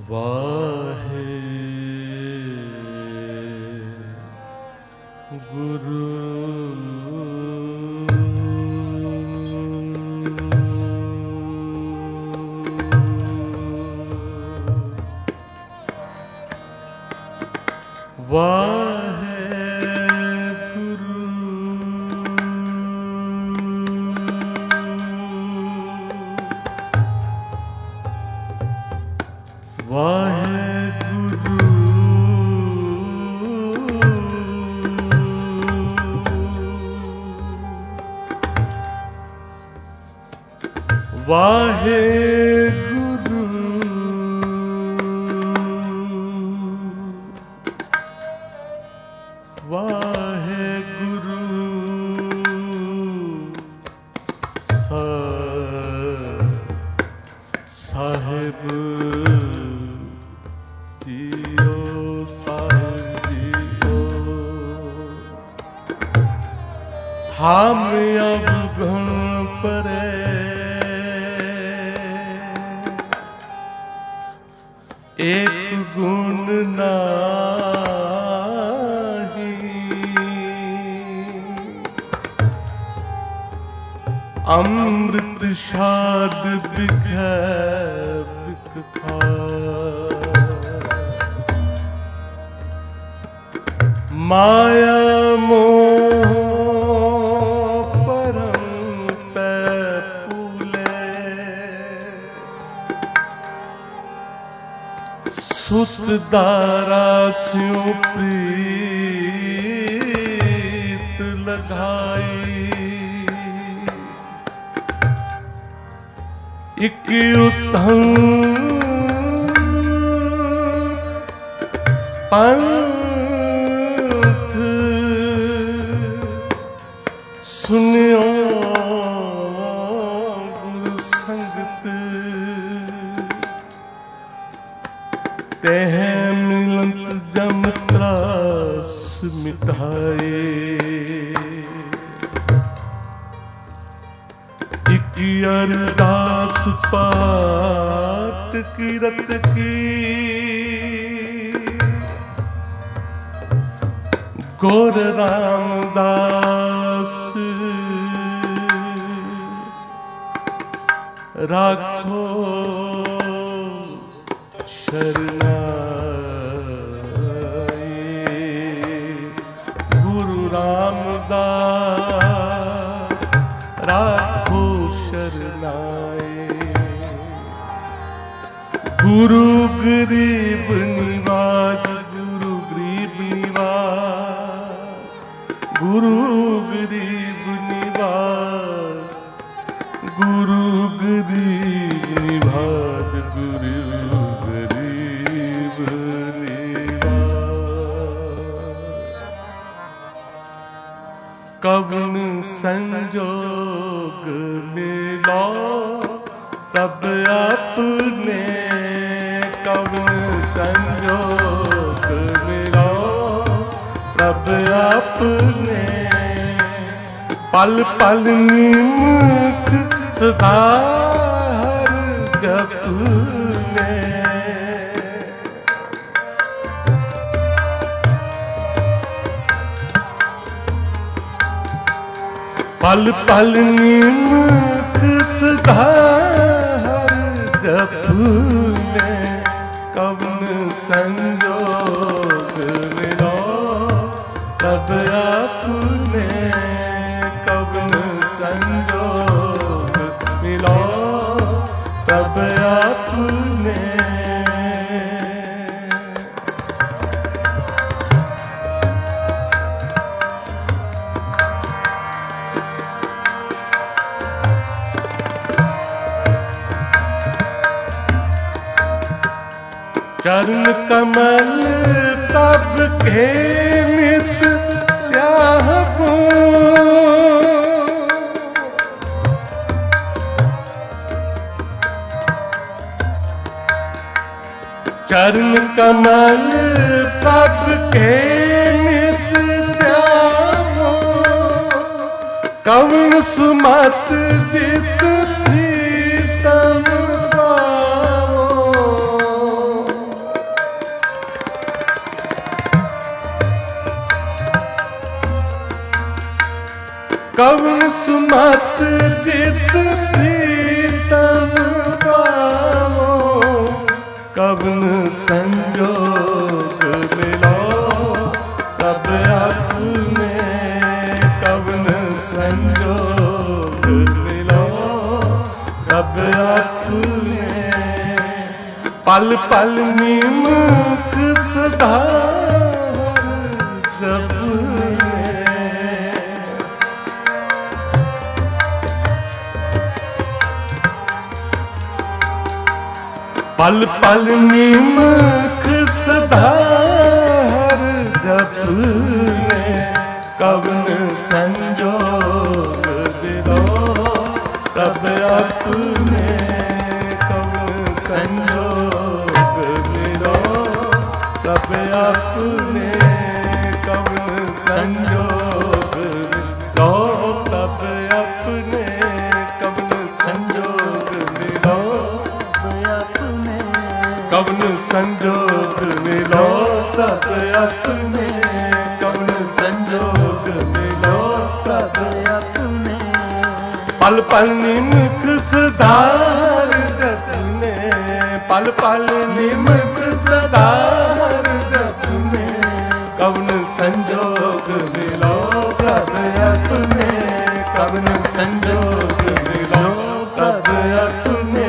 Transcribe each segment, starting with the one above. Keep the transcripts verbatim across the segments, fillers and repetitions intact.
चरण कमल तब के नित त्यागो, चरण कमल तब के नित त्यागो, कवन सुमत जित प्रीतम पावो। कवन सुमत जित प्रीतम पावो, कवन संजोग मिलो तब अपने, कवन संजोग मिलो तब अपने। पल पल निमुख सदा जपने, पल पल निमुख सदा जपने, कवन संजोग मिलो तब अपने, कवन संजोग मिलो तब अपने, कवन संजोग मिलो तब अपने, कवन संजोग मिलो अपने, कवन संजोग मिलो तब अपने, कवन संजोग मिलो तब अपने। पल पल निमुख सदार जपने, पल पल निमुख सदार जपने, कवन संजोग मिलो तब अपने, कवन संजोग मिलो तब अपने।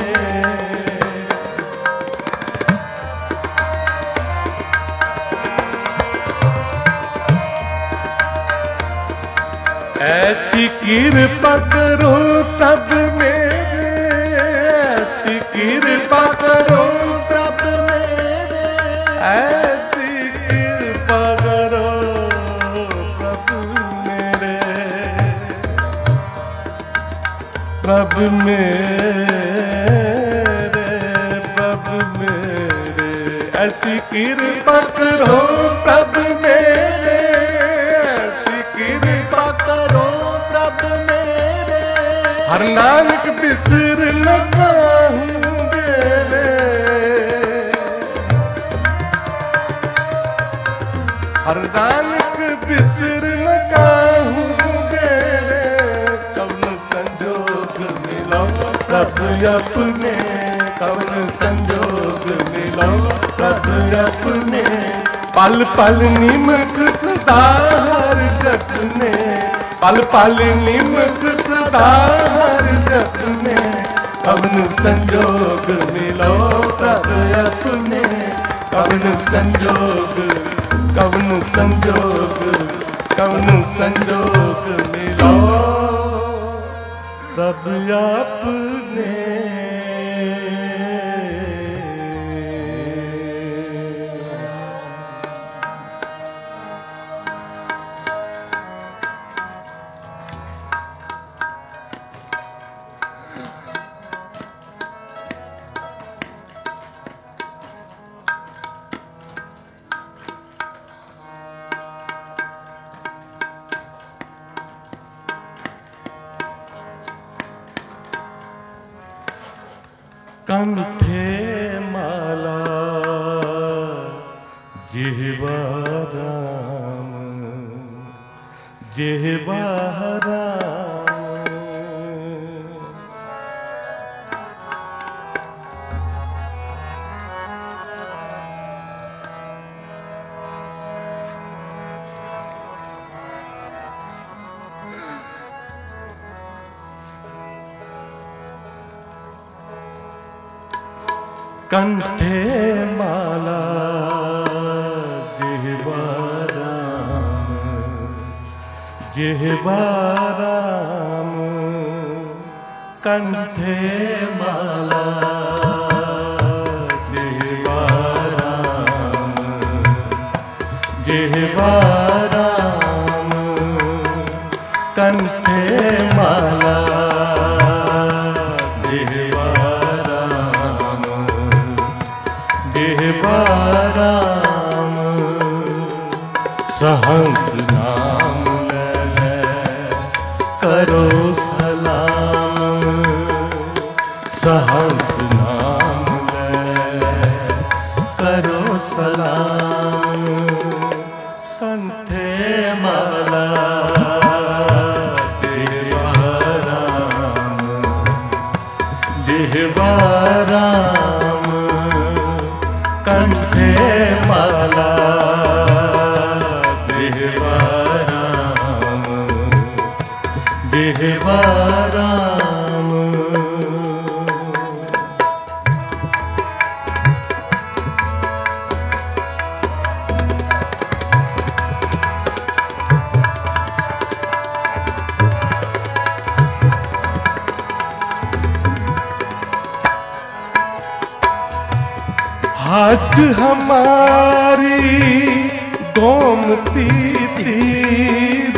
ऐसी कृपा करो तब मेरे, ऐसी कृपा करो तब मेरे, ऐसी कृपा करो प्रभु मेरे, प्रभु मेरे, प्रभु मेरे। ऐसी कृपा करो प्रभु मेरे, ऐसी कृपा करो प्रभु मेरे। हर नानक बिसर न काहूँ मेरे, हर नानक बिसर न काहूँ मेरे, कवन संजोग मिलो तब अपने, कवन संजोग मिलो तब अपने। पल पल निमुख सदार जपने, पल पल निमुख सदार जपने, कवन संजोग मिलो तब अपने, कवन संजोग, कवन संजोग, कवन संजोग मिलो तब अपने। कंठे माला जिह्वा राम, जिह्वा राम। कंठे माला जिह्वा राम, जिह्वा राम। कंठे माला जिह्वा राम, जिह्वा राम। कंठे माला राम, सहंस नाम ले करो सलाम, सहंस नाम ले करो सलाम। कंठे माला जिह्वा राम कंठे माला, जिह्वा राम, जिह्वा राम। हाथ हमारी गोमती तीर,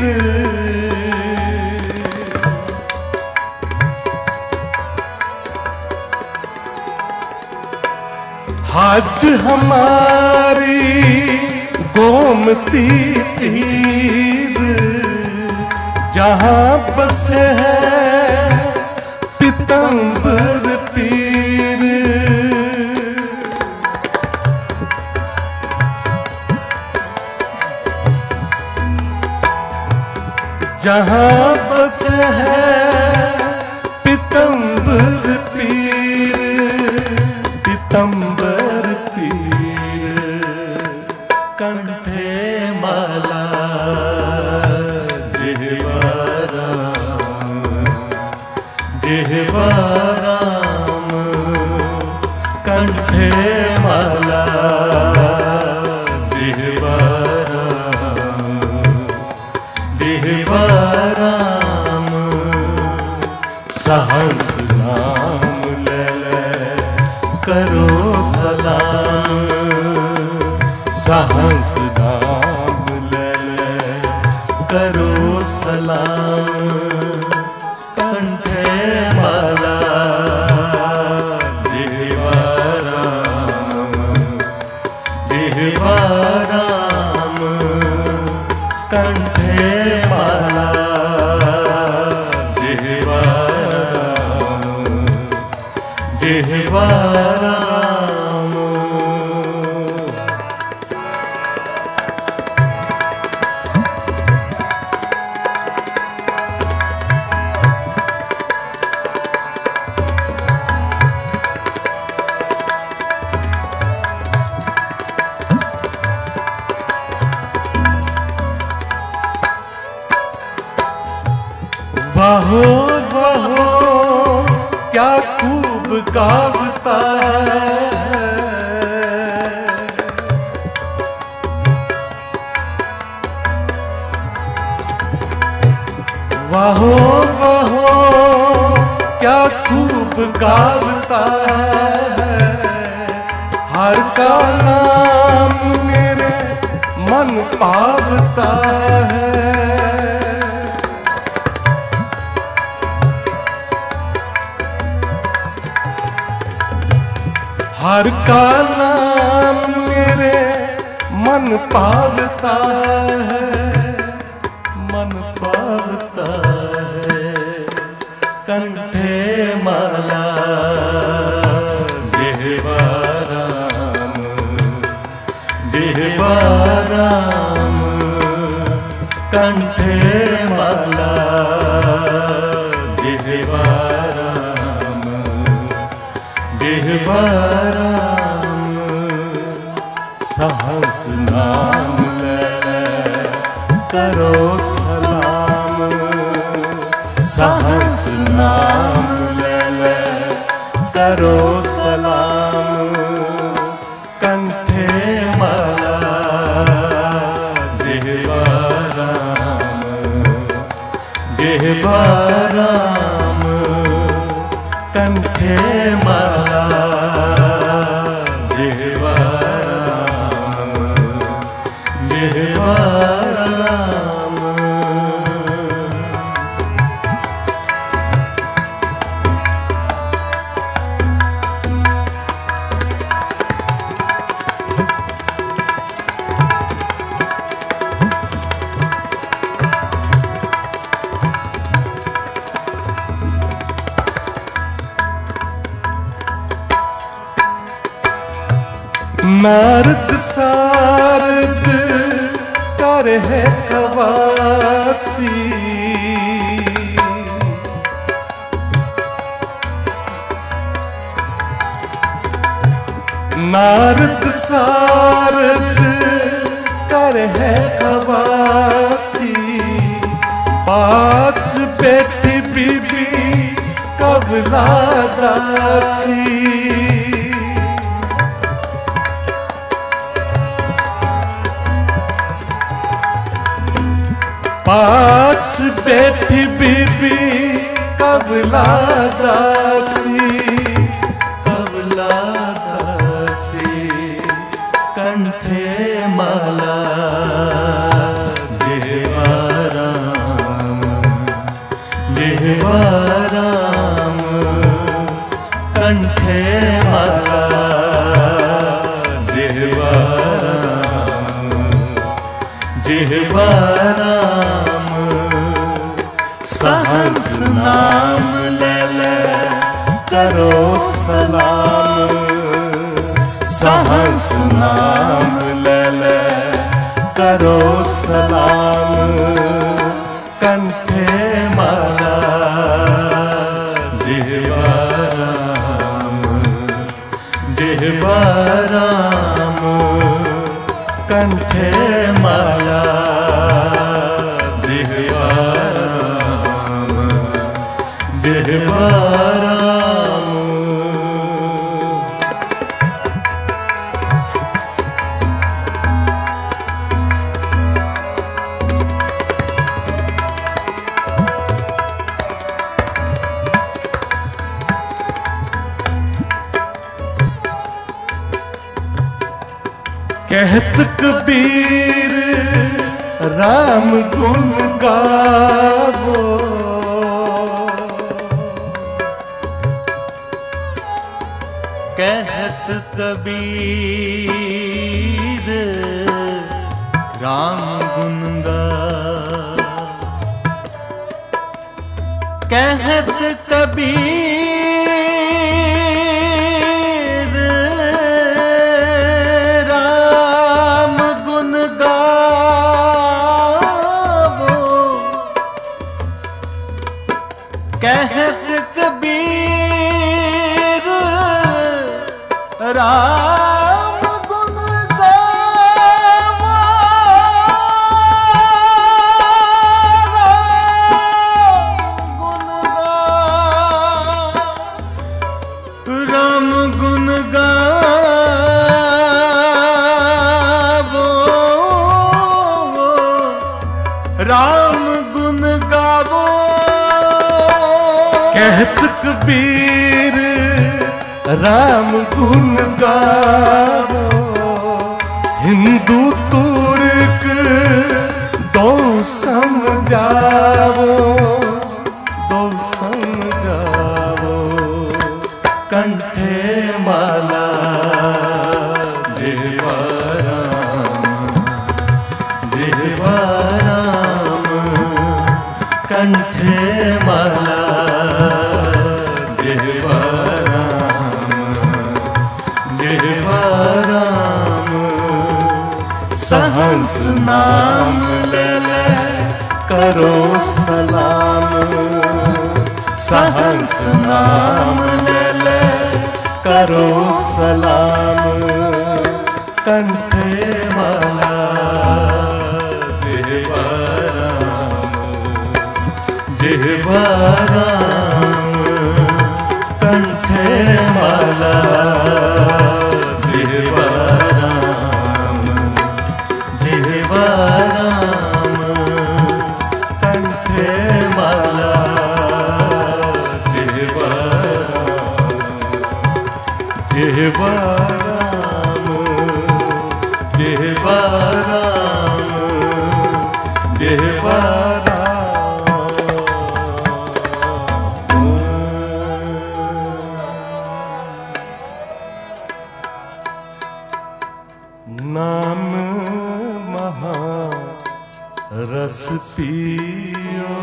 हाथ हमारी गोमती तीर, जहाँ बसे है पीतम्बर पीर। जहाँ बस है पीतम्बर पीर, पीतम्बर पीर कंठे माला, जिह्वा राम, जिह्वा राम कंठे माला, जिह्वा जिह्वा राम। सहंस नाम ले ले करो सलाम, सहंस नाम ले ले करो सलाम। कंठे माला, जिह्वा राम, जिह्वा राम कंठे माला, जिह्वा राम, जिह्वा राम। वाहो वाहो क्या खूब गावता है, वाहो वाहो क्या खूब गावता है। हर का नाम मेरे मन पावता है। हर का नाम मेरे मन पावता है, मन पावता है। कंठे माला, जिह्वा राम, जिह्वा राम कंठे माला, जिह्वा राम, जिह्वा राम। सहंस नाम ले ले करो सलाम, सहंस नाम ले ले करो सलाम। कंठे माला, जिह्वा राम, जिह्वा राम कंठे माला, जिह्वा राम, जिह्वा राम। नारद सारद कर है खवासी, नारद सारद कर है खवासी, पास बैठी बीबी कबला दासी। पास बैठी बीबी कबला दासी, कबला दासी। कंठे माला जिह्वा राम, जिह्वा राम। कंठे माला जिह्वा राम, जिह्वा राम। सहंस नाम ले ले करो सलाम, सहंस नाम ले ले करो सलाम। कंठे माला जिह्वा राम, जिह्वा राम। कंठे माला जिह्वा राम, जिह्वा राम। कहत कबीर राम गुण गावो, कहत कबीर राम गुण गावो, कहत कबीर राम गुण गावो, कहत कबीर राम गुण गावो, राम गुण गावो, राम गुण गावो। कहत कबीर राम गुण गावो, हिंदू तुर्क दो समझावो, दो समझावो। कंठे माला जिह्वा राम, जिह्वा राम। कंठे माला जिह्वा राम, जिह्वा राम। सहंस नाम ले ले करो सलाम, सहंस नाम ले ले करो सलाम। कंठे माला जिह्वा राम, जिह्वा राम। कंठे माला जिह्वा राम, जिह्वा राम। कंठे माला जिह्वा राम, जिह्वा राम, जिह्वा राम, जिह्वा नाम महा रस पियो,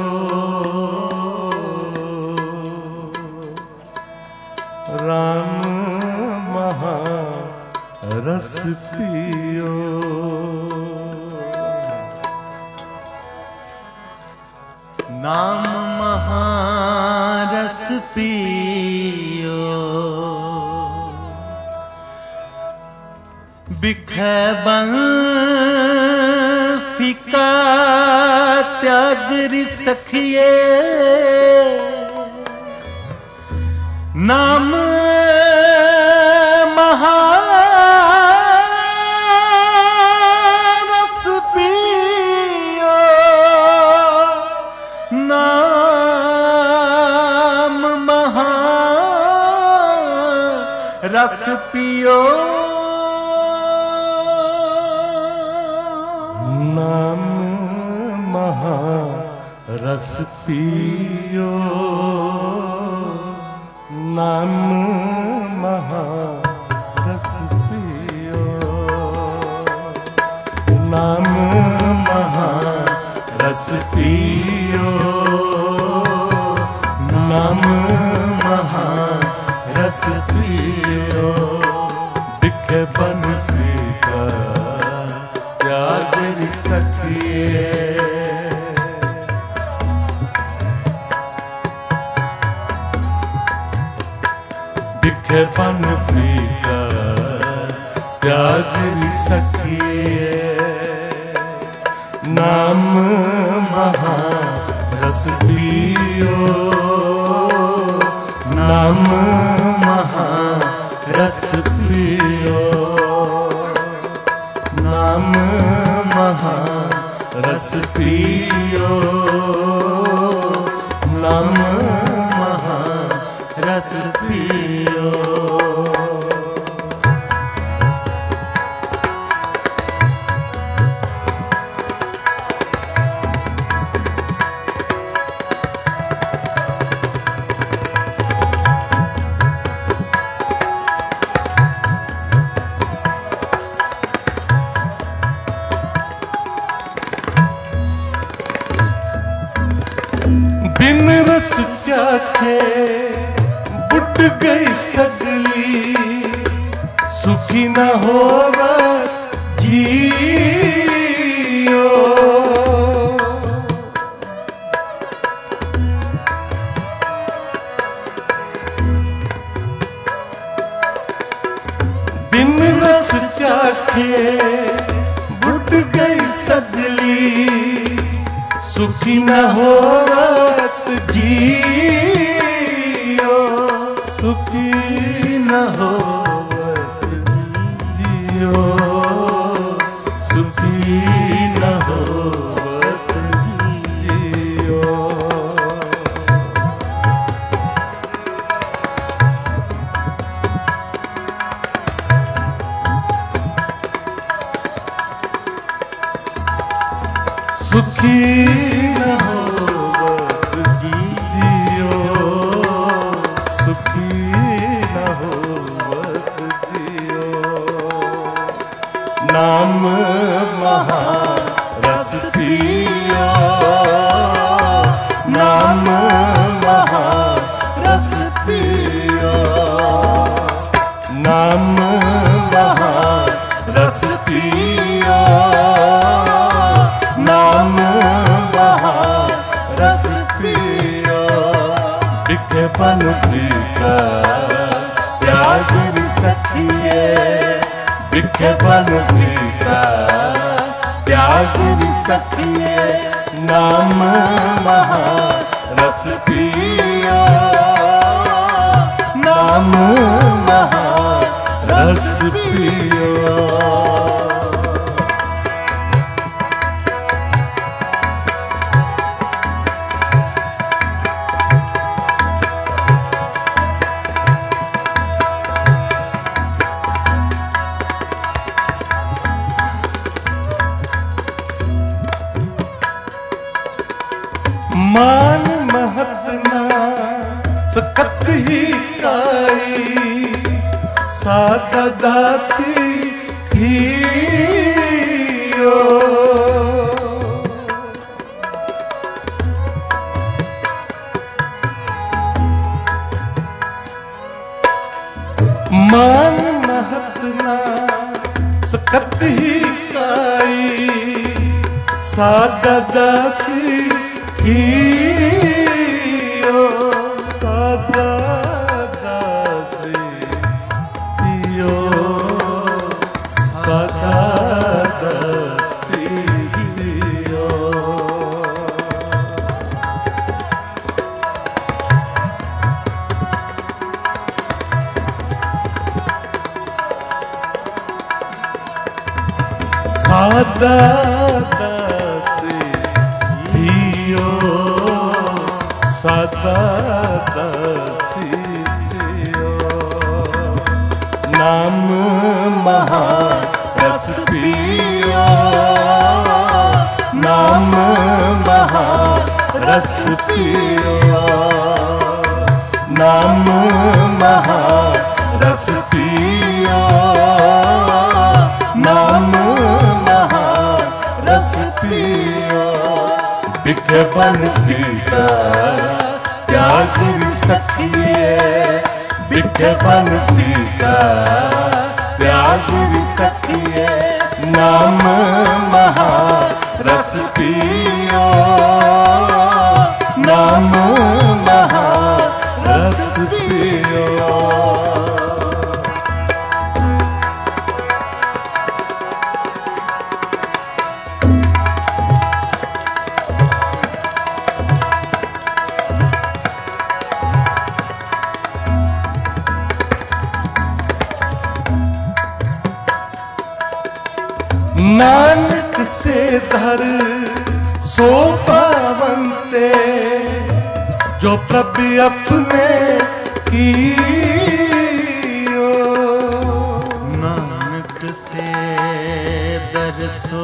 राम महा रस पियो। नाम महारस पियो, बिखबन फिका त्यागरी सखिए नाम महारस पियो नाम महारस पियो नाम महारस पियो नाम महारस पियो नाम महारस पियो नाम महारस पियो बिखबन फीका त्यागरी सखिए बिखबन फीका त्यागरी सखिए नाम महारस पियो नाम महारस पियो नाम महारस पियो नाम महारस पियो बिन रस चाखे बुट गई सगली सुखी न होगा जियो बिन रस चाखे बुट गई सगली सुखी न होवत जियो सुखी न होवत जियो सुखी न होवत जियो सुखी न होवत जियो सुखी न होवत जियो नाम महारस पियो नाम महारस पियो नाम महारस पियो नाम महारस पियो बिखबन फीका त्यागरी सखिए बिखबन फीका त्यागरी सखिए नाम महारस पियो नाम महारस पियो मान महतना सकत ही काई सादा दासी थियो मान महतना सकत ही काई सादा दासी थियो सादा दासी थियो सादा सदा दासी थियो सदा दासी थियो नाम महारस पियो नाम महारस पियो नाम महारस पियो नाम महारस पियो बिखे बन फीका त्याग सखिए बिखे बन फीका त्याग सखिए नाम महारस पियो नाम महारस पियो नानक से धर सो पावंते जो प्रभु अपने कियो नानक से दर सो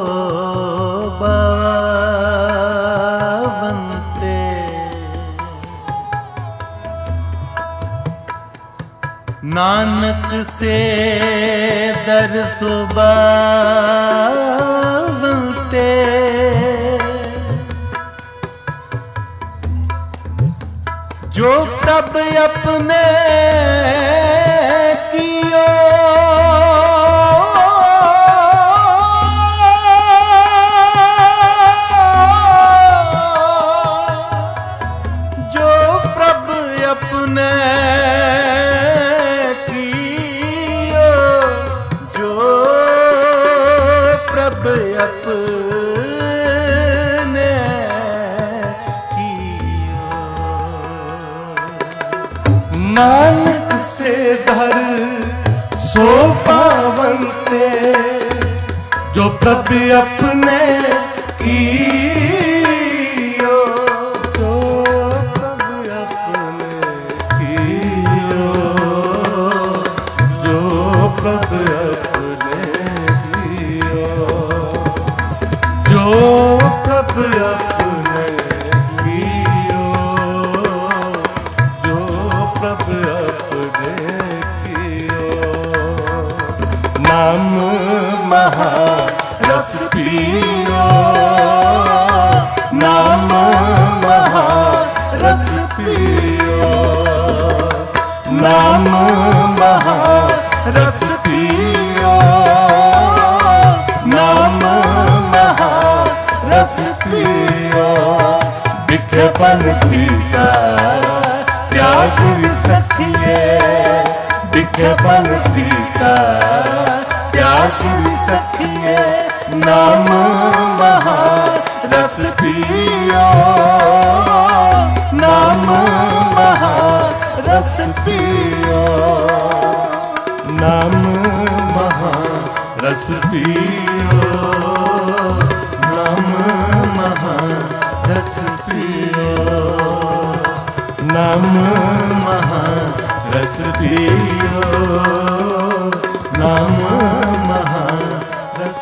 पावंते नानक से दर सो पावंते जो तब अपने कियो जो प्रभु अपने कियो जो प्रभु अपने नानक से धर सो पावंते जो प्रभु अपने कियो जो प्रभु अपने कियो जो प्रभु अपने कियो जो प्रभु अपने कियो जो प्रभु अपने कियो नाम महारस पियो नाम महारस पियो नाम महारस पियो नाम महारस पियो बिखे बन फीका त्याग सखिए बिखे बन फीका त्याग सखिए नाम महारस पियो नाम महारस पियो नाम महारस पियो नाम महारस पियो नाम महारस पियो नाम महारस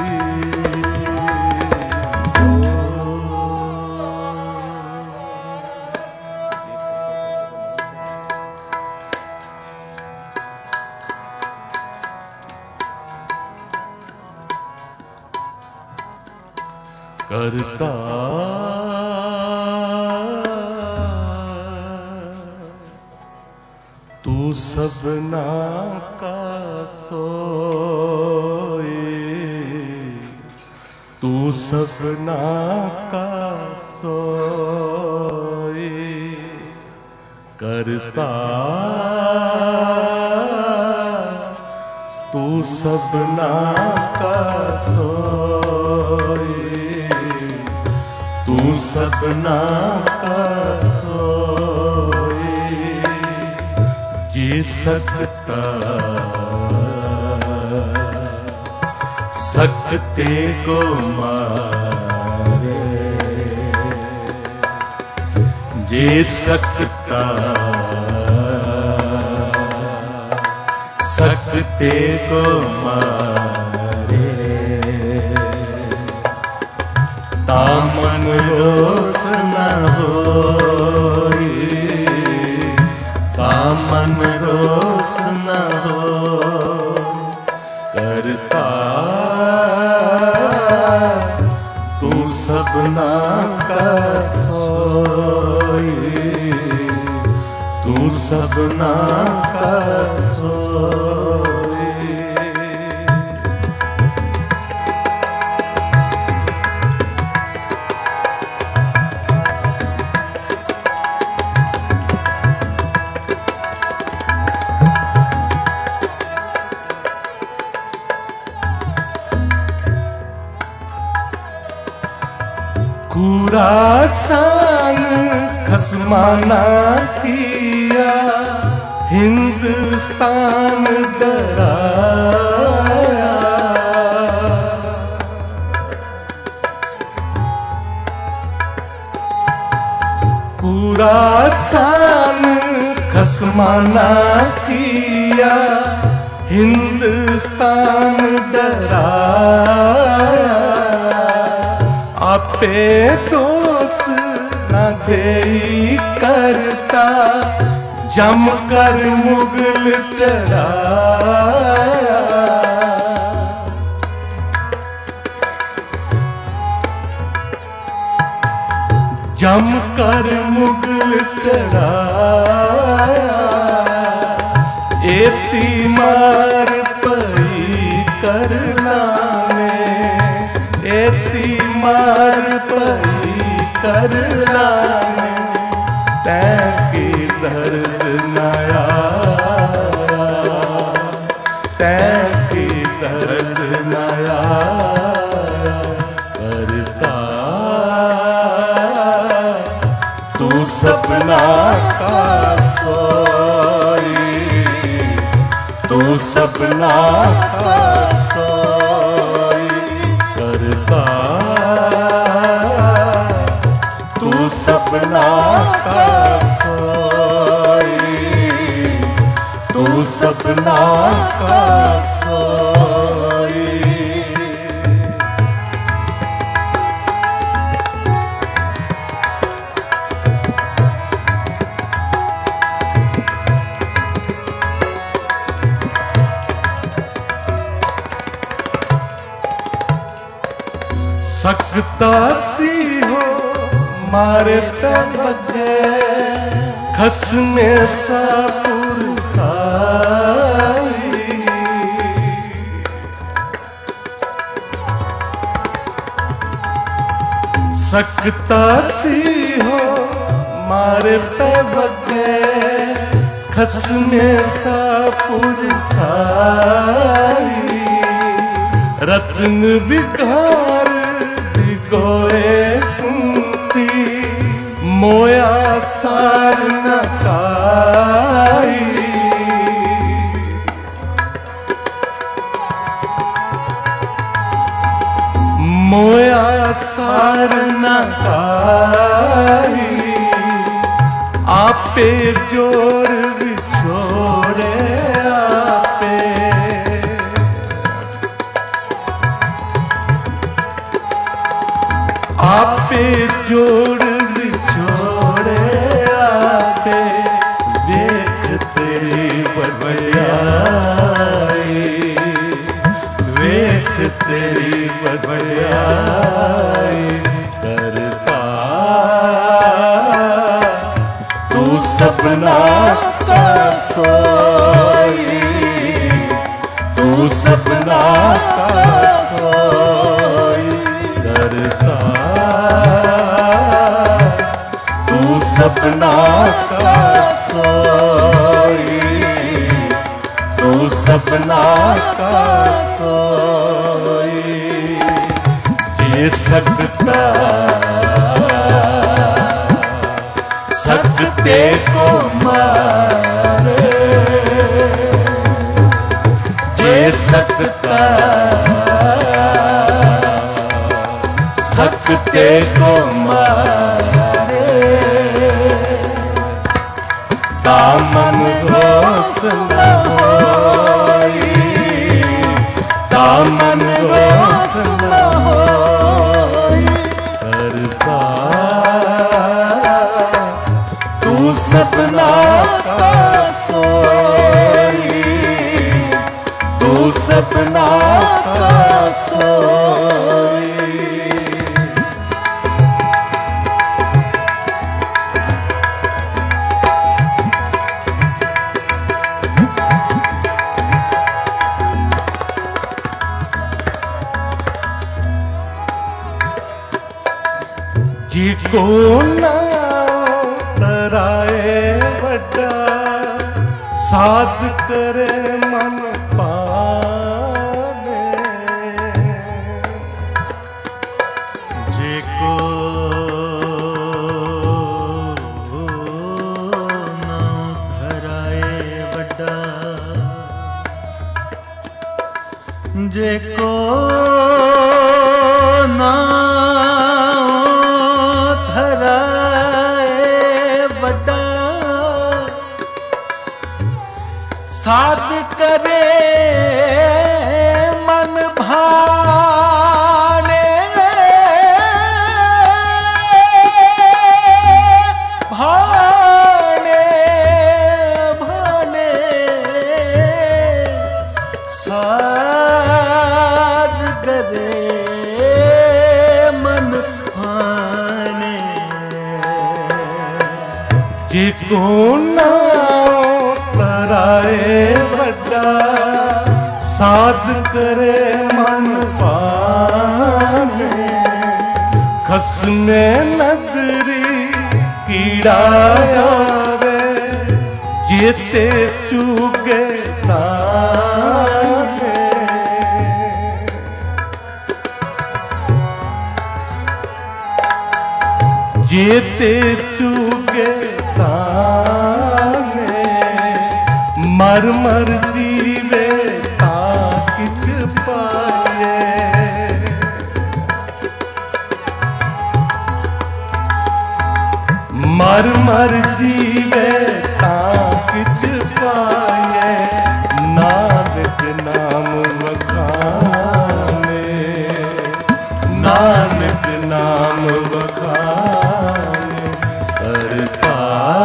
करता तू सबना का सोए तू सबना का सोए करता तू सबना का सोए तू सबना का सोए जी सकता सकते को मारे, जे सकता सकते को मारे, तामन रोस न होई, तामन रोस न हो, करता तू सबना का सोई, तू सबना का सोई। खुरासान खसमाना किया, हिंदुस्तान डराया, खुरासान खसमाना किया, हिंदुस्तान डराया, आपे दोष न देई करता, जम कर मुगल चढ़ाया, जम कर मुगल चढ़ाया, एती मार पई करना में, एती मार पई करना में, तैकी दर्द न आया, तैकी दर्द न आया, करता तू सपना का सोई, तू सपना का सोई, करता तू सपना का सोई, तू सपना का सोई। सकता सी हो मारे पे बगे, खसने सा पुरसाई, सकता सी हो मारे पे बगे, खसने सा पुरसाई, रत्न बिकार गोए कुंती, मोया सार न काई, मोया सार न काई, आपे जोर बिछोड़े आपे, आपे जोड़ बिछोड़े आपे, वेख तेरी बड़बड़ाई, वेख तेरी बड़बड़ाई, करता तू सपना का सोई, तू सपना का सोई, करता सपना का सोई, तू सपना का सोई, जे सकता सकते को मारे, जे सकता सकते को मारे, दामन रोस न होई, दामन रोस न होई। करता तू सपना का सोई, तू सपना का सोई। जिको ना तराए बड़ा, साध करे मन पावे। जिको ना तराए बड़ा, जिको ना साध करे मन भाने, भाने भाने साध करे मन भाने। जिको ना तराए बड़ा, साध करे मन पाने। खसने नदरी कीड़ा आवे, जेते चूगे तारे। जेते चूगे तारे, मर मर दीवे ताकिच पाए। मर मर दीवे ताकिच पाए। नानक नाम वखाने, नानक नाम वखाने। करता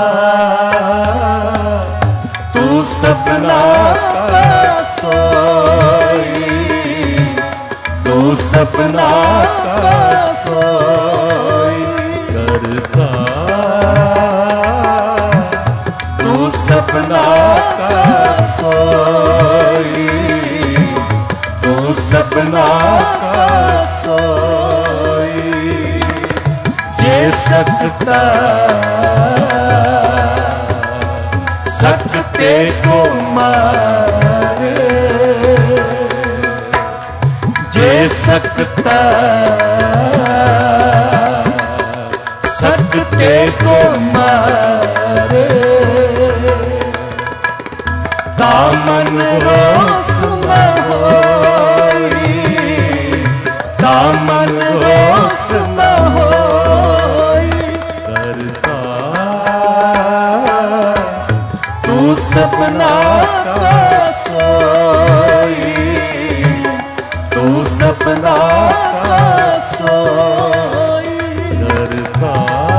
तू सपना का सोई, तू सपना का सोई। करता तू सपना का सोई, तू सपना का सोई। जे सकता सकते को मारे, जे सकता सकते को मारे। दामन रोस न होई, दामन रोस न होई। करता तू सपना का सोई, तू सपना का सोई। करता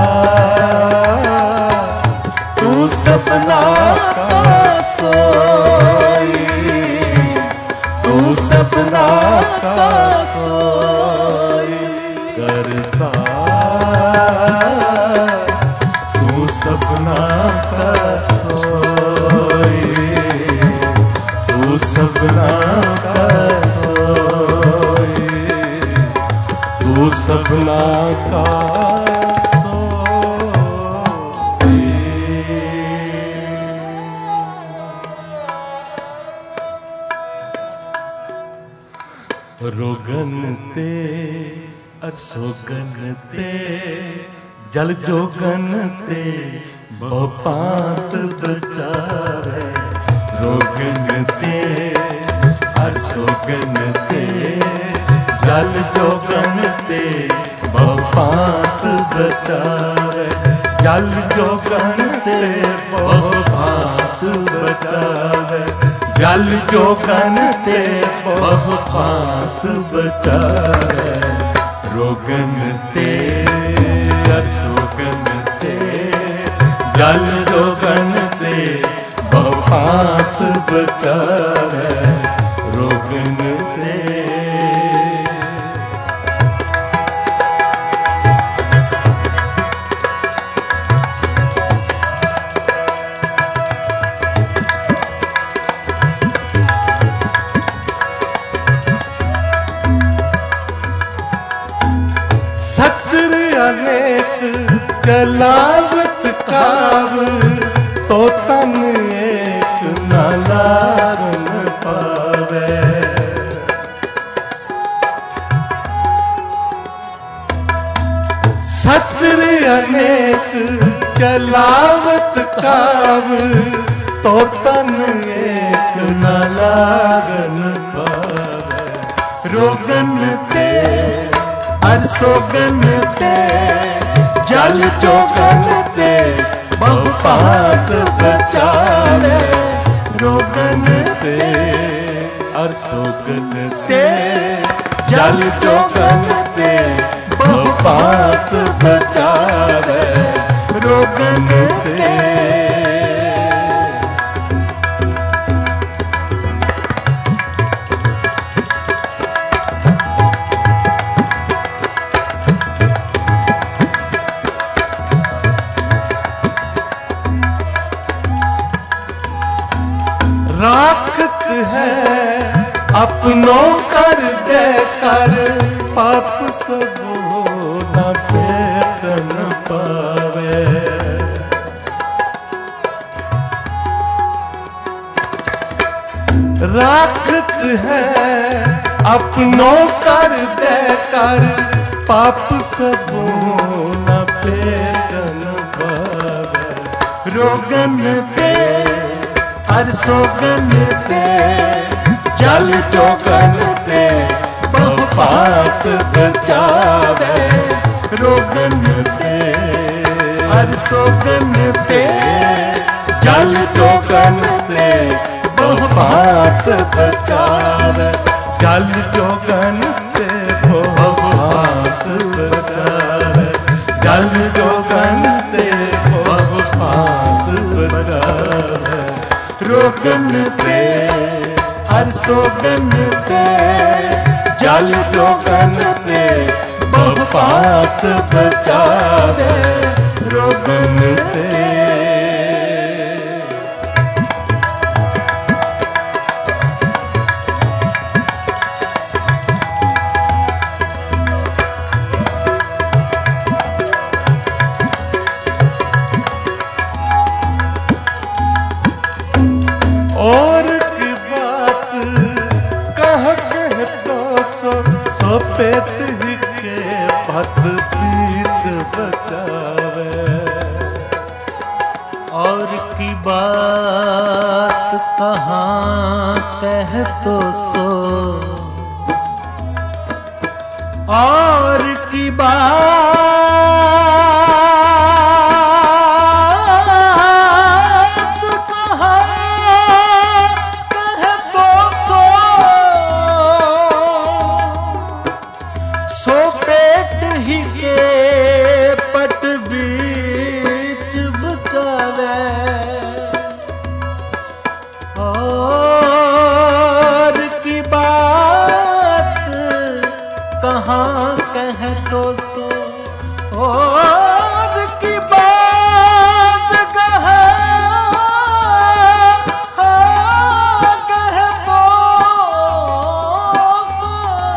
तू सपना का सोई, तू सपना का सोई। करता तू सपना का सोई, तू सपना का सोई, तू सपना का सोई। रोगन ते असोगन ते जल जोगन ते बहुपात बचावे। रोगन ते असोगन ते जल जोगन ते बहुभांत बचावे। जल जोगन ते बहुभांत बचावे। जल जोगन ते बहुभांत बचावे। रोगन ते अर सोगन ते जल जोगन ते बहुभांत बचावे। रोगन ते सस्त्र अनेक कलावत काव तो तन एक न लारन पावे। सस्त्र अनेक कलावत काव तो तन एक न लारन पावे। रोगन ते अर सोगन ते जल जोगन ते बहुभांत बचावे। रोगन ते अर सोगन ते जल जोगन ते बहुभांत बचावे। रोगन ते राखत है अपनों कर दे कर पाप सबो न पेटन पावे। राखत है अपनों कर दे कर पाप सबो न पेटन पावे। रोगन ते अर सोगन ते जल जोगन ते बहुभांत बचावे। रोगन ते अर सोगन ते जल जोगन ते बहुभांत बचावे। जल जोगन ते बहुभांत बचावे। जल जोगन ते बहुभांत बचावे। रोगन ते अर सोगन ते जल जोगन ते बहुभांत बचावे। रोगन ते और की बात कह कह तो सो सो पेट ही के पत पीत बचावे। और की बात कहाँ कह तो सो और की बात कहाँ कह तो सो और की बात कहाँ कह तो सो।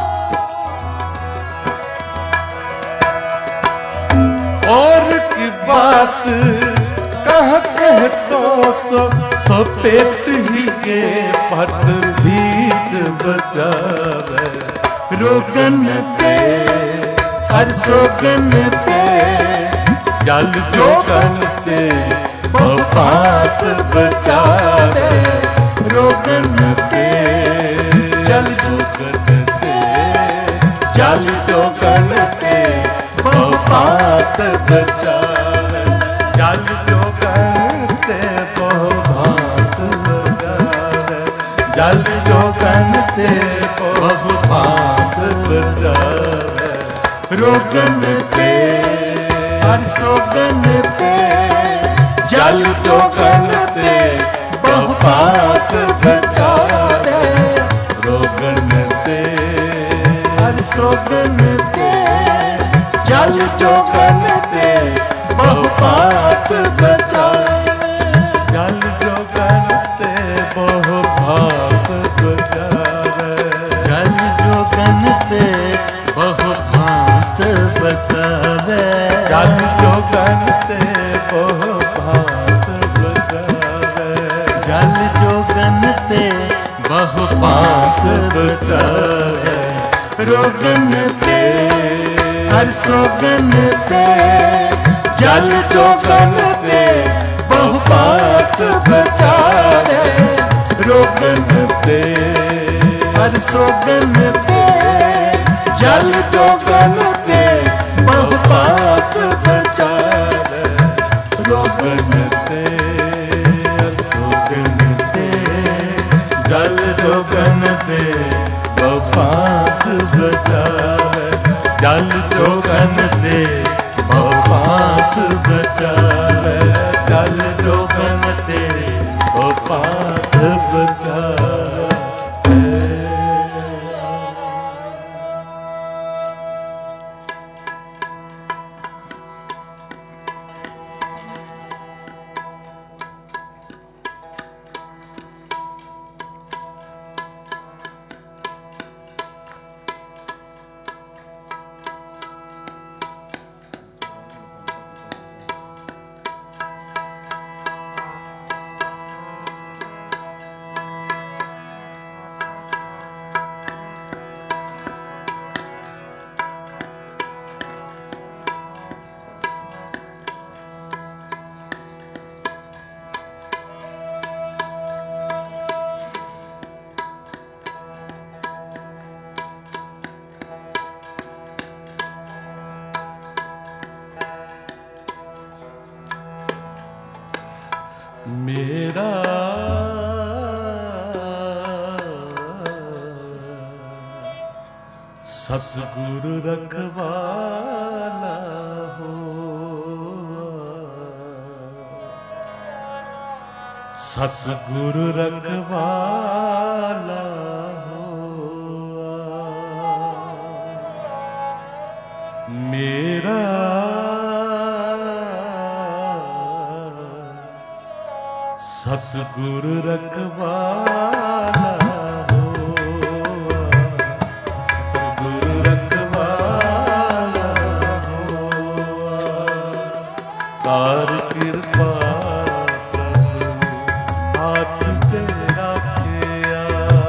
और की बात कह कह तो सो सो पेट ही के पट भीत बचावे। रोगन ते हर सोगन ते जल जोगन ते बहुभांत बचावे। रोगन ते जल जोगन ते जल जोगन ते भांत बचावे, जल जोगन ते बहु भांत बचावे, जल जोगन ते बहु भांत बचावे, रोगन ते हर सोगन ते, जल जोगन ते बहु भांत बचावे, रोगन ते हर सोगन ते, जल जोगन ते बहु भांत बचावे, जल जोगन ते बहु भांत बचावे, जल जोगन ते बहु भांत बचावे, जल जोगन ते बहु भांत बचावे, जल जोगन ते बहु भांत बचावे, रोगन ते हर सोगन ते, जल जोगन ते बहु भांत बचावे, रोगन ते हर सोगन ते, जल जोगन ते बहु भांत बचावे, रोगन ते हर सोगन ते, जल जोगन ते बहु भांत बचावे, जल जोगन ते बहु भांत बचावे, जल जोगन ते बहु भांत बचावे। मेरा सतगुरु रखवाला हो, सतगुरु रखवाला हो, मेरा सतगुरु रखवाला हो, सतगुरु रखवाला हो, कार कृपा प्रभु हाथ तेरा किया,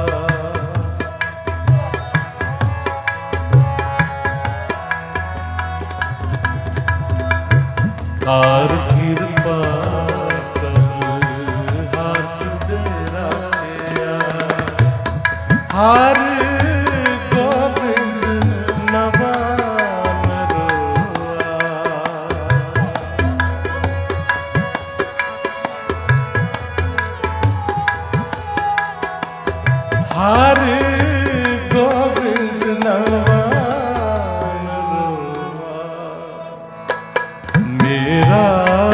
कार कृपा हर गोविंद नवान रोआ, हर गोविंद नवान रोआ, मेरा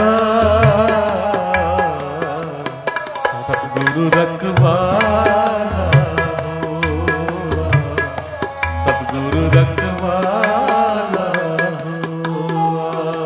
सतगुरु रखवाला, सतगुरु रखवाला हुआ।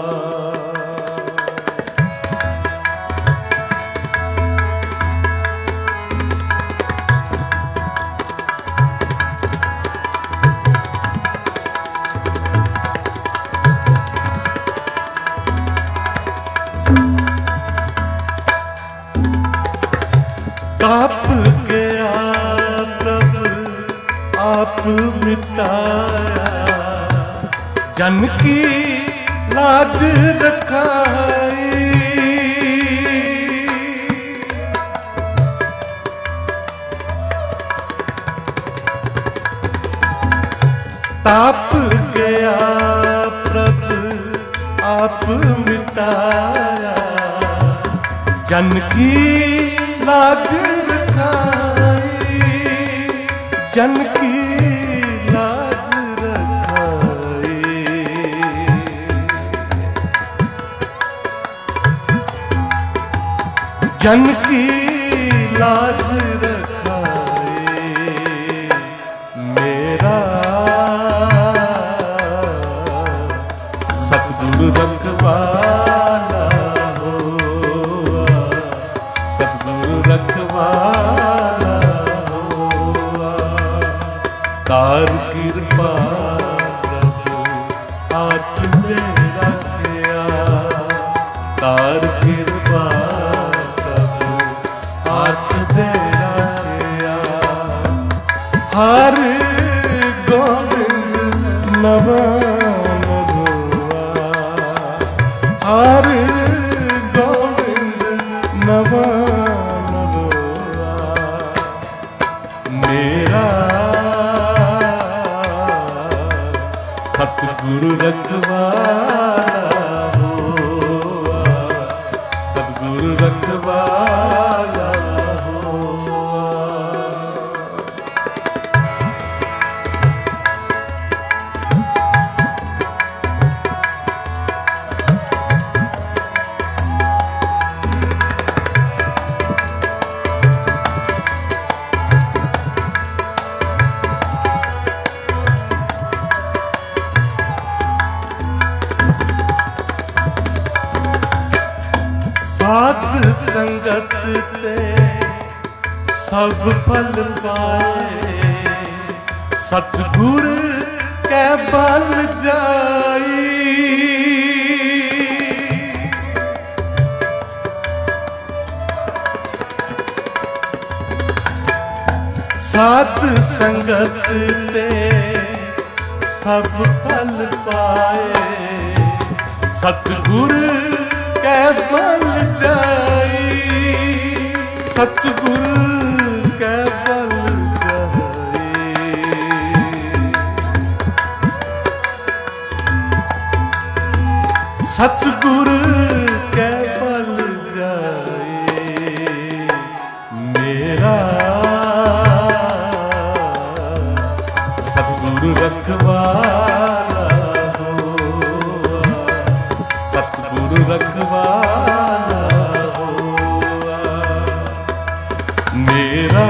ताप गया प्रभु आप मिटाया, जन की लाज रखाई, ताप गया प्रभु आप मिटाया, जन की लाज रखाई, जन की लाज रखाई। जन की लाज रखाई, मेरा सतगुरु रखवाला हुआ, सतगुरु रखवाला हुआ। तार कृपा प्रभु हाथ तेरा किया, तार कृपा प्रभु हाथ तेरा किया। हर गोविंद नवान हुआ, हर गोविंद नवान हुआ। मेरा सतगुरु रखवाला हुआ, सतगुरु रखवाला हुआ। साध संगत ते सब फल पाए, सतगुर कै बल जाई। साध संगत ते सब फल पाए, सतगुर कै बल जाई, सतगुर कै बल जाई। सतगुर कै बल जाई। मेरा सतगुरु रखवाला हुआ, सतगुरु रखवाला हुआ। मेरा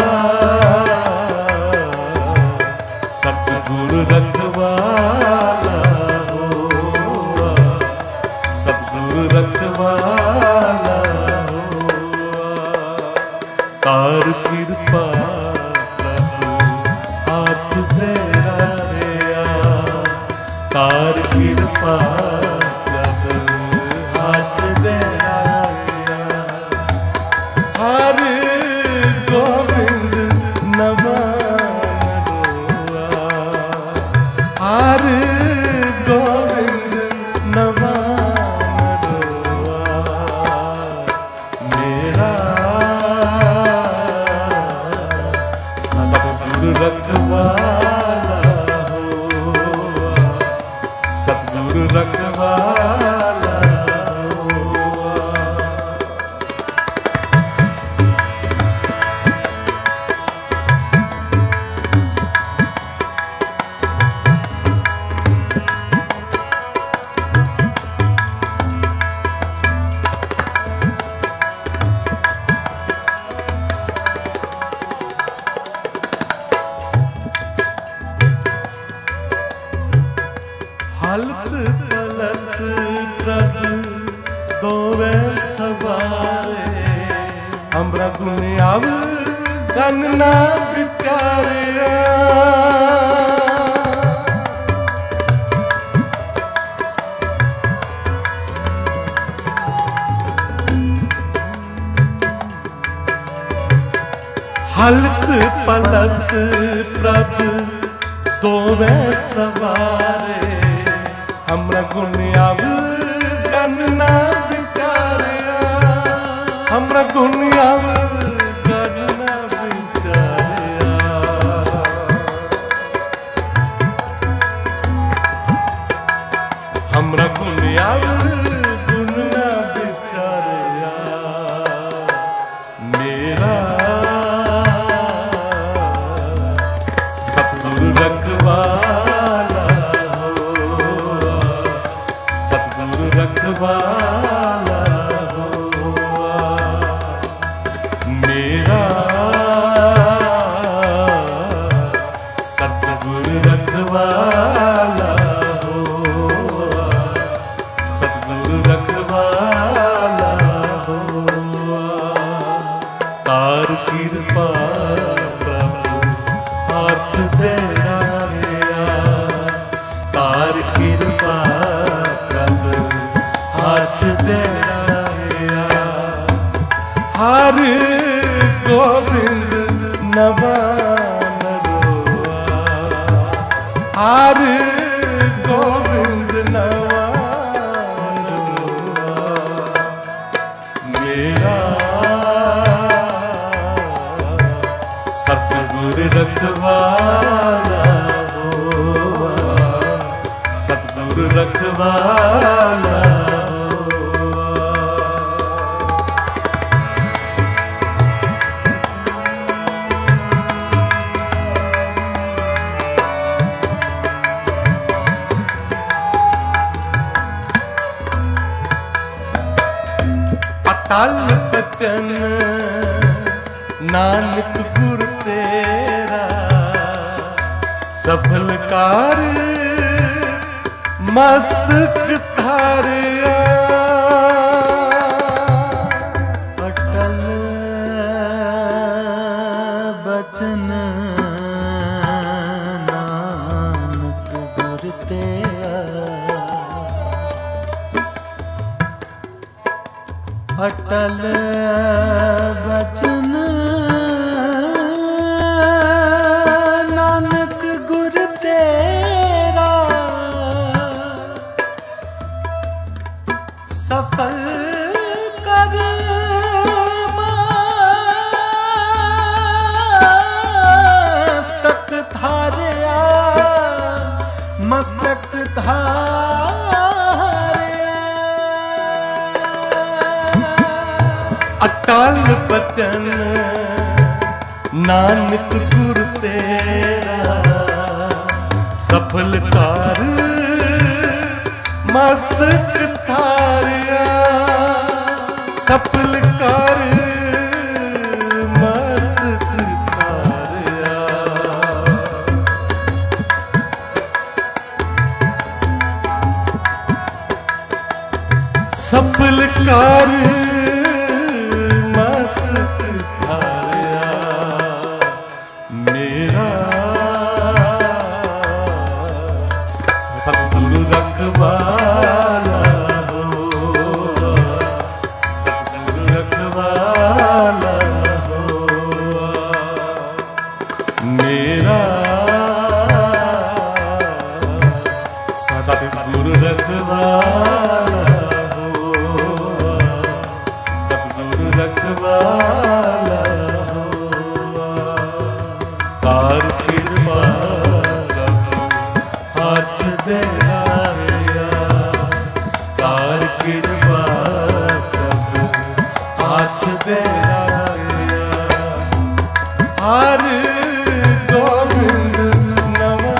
सतगुरु रखवाला हुआ, सतगुरु रखवाला हुआ। तार कृपा प्रभु हाथ तेरा दिया, तार कृपा प्रभु हाथ तेरा दिया। हर गोविंद नवान हुआ, हर गोविंद नवान हुआ। मेरा सतगुरु रखवाला हुआ, सतगुरु रखवाला हुआ। हलत पलत प्रभु दोवे सवारे, हमरा गुनियाव गन ना विचारिया। हलत पलत प्रभु दोवे सवारे, हमरा गुनियाव गन ना विचारिया, हमरा गुनियाव गन ना विचारिया। हमरा गुनिया ਆਵ ਗੁਣ ਨਾ ਵਿਚਾਰਿਆ ਮੇਰਾ ਸਤਿਗੁਰ ਰਖਵਾਲਾ ਹੋਆ ਸਤਿਗੁਰ ਰਖਵਾਲਾ ਹੋਆ ਮੇਰਾ ਸਤਿਗੁਰ ਰਖਵਾਲਾ ਹੋਆ ਸਤਿਗੁਰ ਰਖਵਾਲਾ ਹੋਆ ਤਾਰ ਕਿਰਪਾ ਹੱਥ ਤੇਰਾ ਤਾਰ ਕਿਰਪਾ ਪ੍ਰਭ ਹੱਥ ਤੇਰਾ ਹਰ ਗੋਬਿੰਦ ਨਵਾ ਨਰੋਆ ਹਰ ਗੋਬਿੰਦ ਨਵਾ ਨਰੋਆ ਮੇਰਾ ਸਤਿਗੁਰ ਰਖਵਾਲਾ ਹੋਆ ਸਤਿਗੁਰ ਰਖਵਾਲਾ ਅਟਲ ਬਚਨ ਨਾਨਕ ਗੁਰ ਤੇਰਾ ਸਫਲ ਕਾਰ ਮਸਤਕ ਧਾਰਿਆ ਅਟਲ ਬਚਨ ਨਾਨਕ ਗੁਰ ਤੇਰਾ ਅਟਲ ਬਚਨ ਨਾਨਕ ਗੁਰ ਤੇਰਾ ਸਫਲ ਕਰ ਮਸਤਕ ਧਾਰਿਆ ਮਸਤਕ ਧਾਰਿਆ ਅਟਲ ਬਚਨ ਨਾਨਕ ਗੁਰ ਤੇਰਾ ਸਫਲ ਕਾਰ ਮਸਤਕ ਧਾਰਿਆ ਸਫਲ ਕਾਰ ਮਸਤਕ ਧਾਰਿਆ ਸਫਲ ਕਾਰ ਮਸਤਕ ਧਾਰਿਆ ਮੇਰਾ ਸਤਿਗੁਰ ਰਖਵਾਲਾ ਹੋਆ ਸਤਿਗੁਰ ਰਖਵਾਲਾ ਹੋਆ ਮੇਰਾ ਸਤਿਗੁਰ ਰਖਵਾਲਾ ਰਖਵਾਲਾ ਹੋਆ ਤਾਰ ਕਿਰਪਾ ਹੱਥ ਦੇ ਰਾਇਆ ਤਾਰ ਕਿਰਪਾ ਹੱਥ ਦੇ ਰਾਇਆ ਹਰ ਗੋਬਿੰਦ ਨਵਾ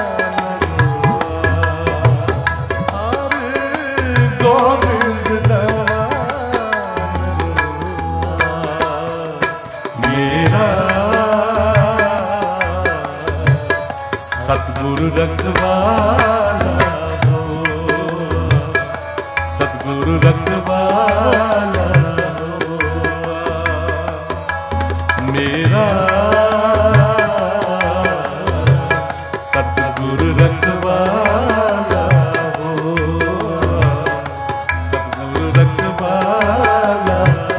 ਨਰੋਆ ਹਰ ਗੋਬਿੰਦ ਨਵਾ ਮੇਰਾ ਸਤਿਗੁਰ ਰਖਵਾਲਾ ਹੋਆ ਸਤਿਗੁਰ ਰਖਵਾਲਾ ਹੋਆ ਮੇਰਾ ਸਤਿਗੁਰ ਰਖਵਾਲਾ ਹੋਆ ਸਤਿਗੁਰ ਰਖਵਾਲਾ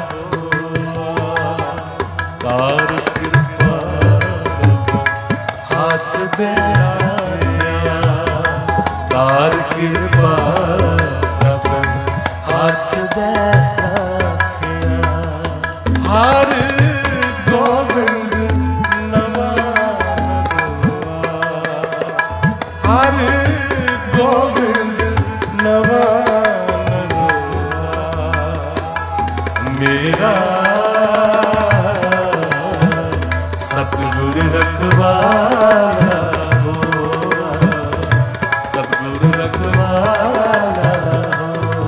ਤਾਰ ਕਿਰਪਾ ਹੱਥ ਦੇ ਰਾਇਆ ਤਾਰ ਕਿਰਪਾ ਹੱਥ ਦੇ मेरा सतगुर रखवाला हो, सतगुर रखवाला हो।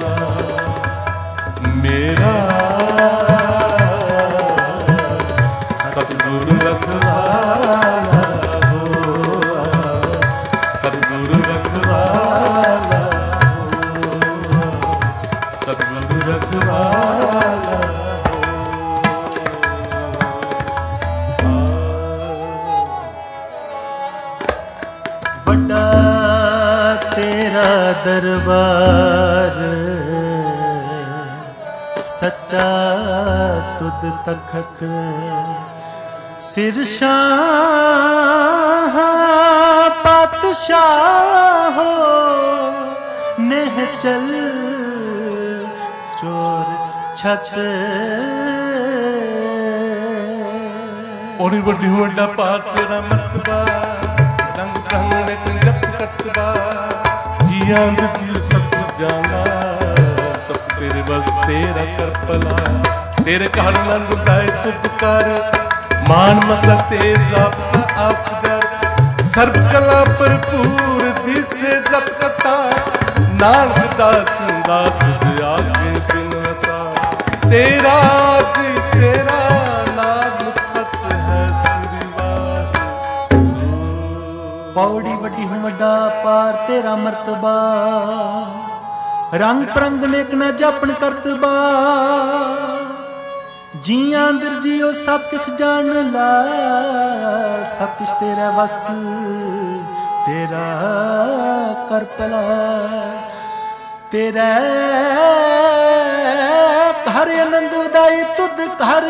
मेरा सतगुर रखवाला हो, सतगुर रखवाला हो, सतगुर रखवाला। बड़ा तेरा दरबार सच्चा तुद तखत सिर शाह पातशाह हो निहचल चोर छत ओनी वड्डी वड्डा पाक तेरा मर्तबा रंग रंग ने कंजप कतबा जियां दी सब जाना सब तेरे बस तेरा करपला तेरे कहर नंद दाए तुझ कर मान मत तेरा आप दर सर्व कला भरपूर दिसे जप कथा नानक दास दात आगे बिनवता तेरा जी तेरा नाम सत है सिरवार। पौड़ी वड्डी हूँ वड्डा पार तेरा मर्तबा रंग परंग नेक न जापन करतबा जियां अंदर जियो सब कुछ जान ला सब कुछ तेरा वस तेरा करपला तेरा घर आनंद उदाई तुद घर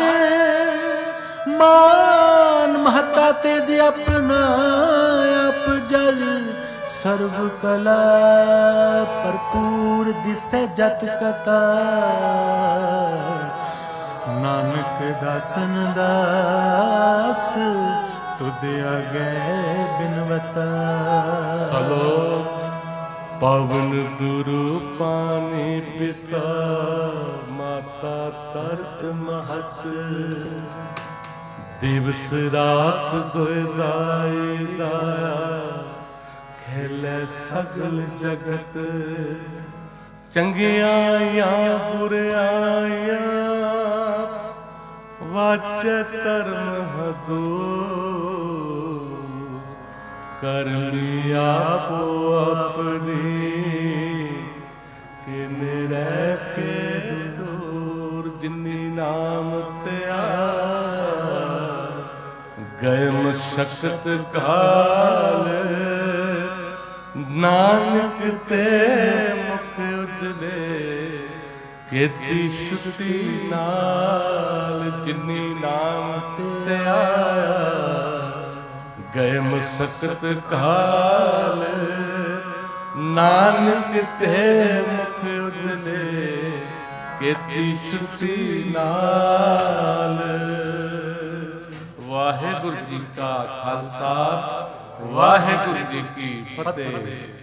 मान महता तेज अपना आप जल सर्व कला भरपूर दिसे जत कथा नानक दासन दास तुद आगे बिनवता। सलोक पवन गुरु पानी पिता माता तरत महत दिवस रात दुदाई दाया खेले सगल जगत चंगियां बुराइयां वाचे धर्म हदो कर लिया पो अपनी कि रह के दूर जिन्नी नाम त्या गए मशक्कत काल नानक ते मुख उजले केती छुट्टी नाल जिन्नी नाम ते आया गए मशक्कत काल नानक ते मुख उजले केती छुट्टी नाल। वाहिगुरु जी का खालसा वाहिगुरु जी की फतेह।